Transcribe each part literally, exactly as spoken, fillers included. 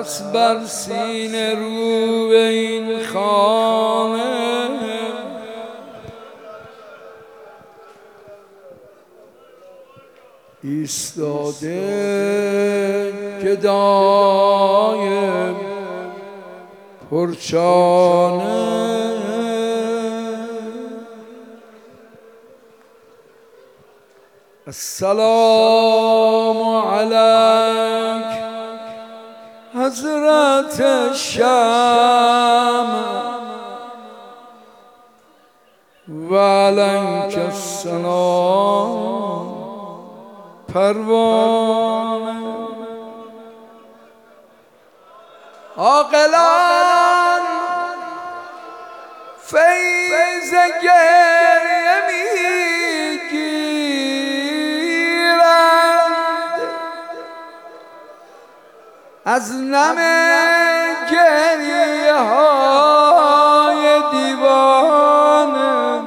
دست بر سینه رو به این خانه ایستاده که دایم پرچانه السلام علیک حضرت الشمع و علیک السلام پروانه عاقلان فیض گریه میگیرند از نم گریه های دیوانه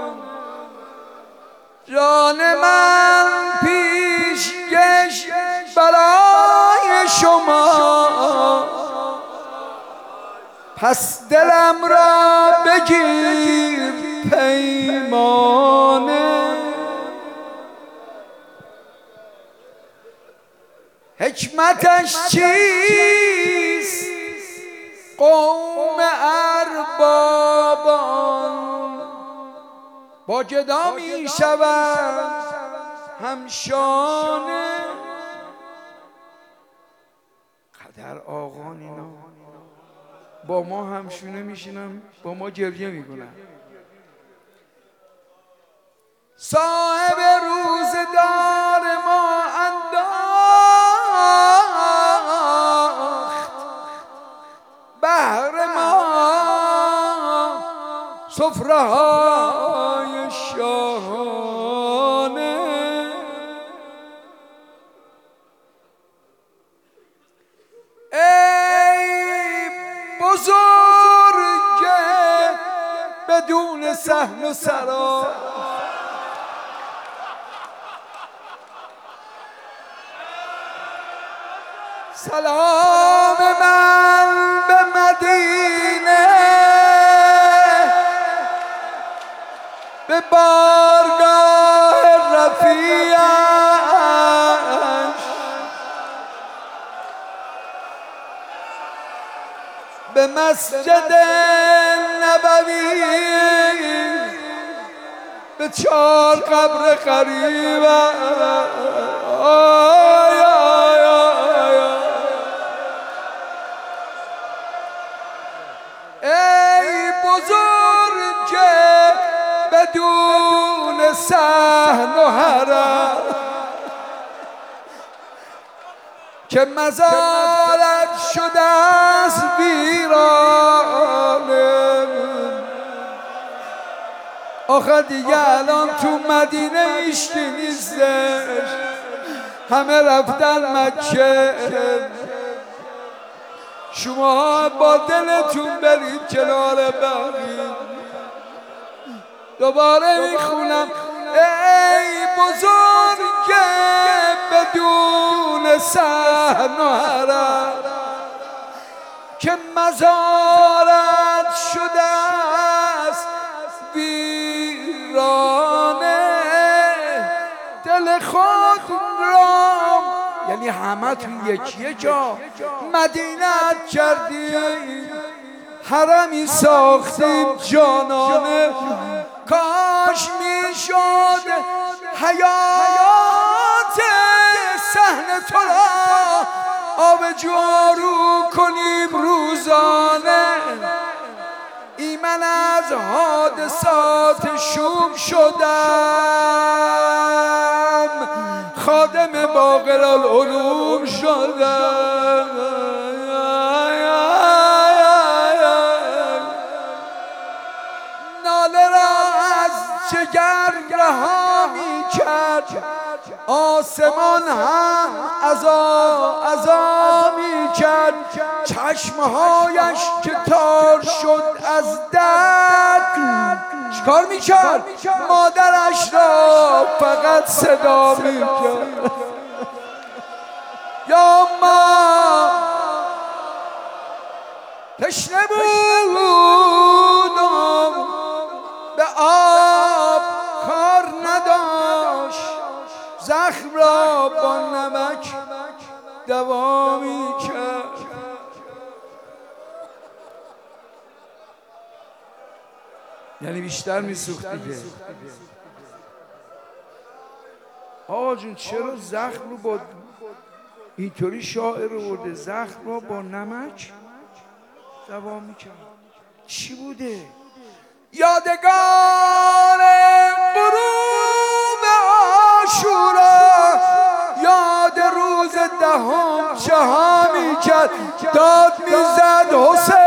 جان من پیشکش برای شما پس دلم را بگیر پیمانه حکمتش چیست قوم اربابان با گدا می شود همشانه قدر آقان اینا با ما همشونه میشینم با ما گریه میکنم صاحب روزدار ما انداخت بهر ما سفره های شاهانه ای بزرگ بدون صحن و سرا سلام من به مدینه به بارگاه رفیعش به مسجد نبوی به چار قبر قریبش بدون صحن و حرم که مزارت شده از ویرانه آخه دیگه الان تو مدینه هیچکی نیستش همه رفتن مکه شما با دلتون برید کنار بقیه دوباره میخونم ای بزرگ بدون صحن و حرم که مزارت شده است ویرانه دل خود را یعنی همه تون یکی جا مدینت کردیم حرمی ساختیم جانانه کاش میشد حیات صحن تو را آب جارو کنیم روزانه ایمن از حادثات شوم شدم خادم باقر العلوم شدم ناله را از جگر رها می کرد آسمان هم ازا ازا می کرد چشمهایش که تار شد از درد چیکار می کرد؟ مادرش را فقط صدا می کرد یا ما تشنه بود به آب کار نداشت، زخم را با نمک دوا می کرد. یعنی بیشتر می سوخت دیگه. آقا جون چرا زخم رو با اینطوری شاعر برده، زخم رو با نمک دوا می کرد؟ چی بوده؟ یادگار غروب عاشورا، یاد روز دهم چه ها می کرد، داد می زد حسین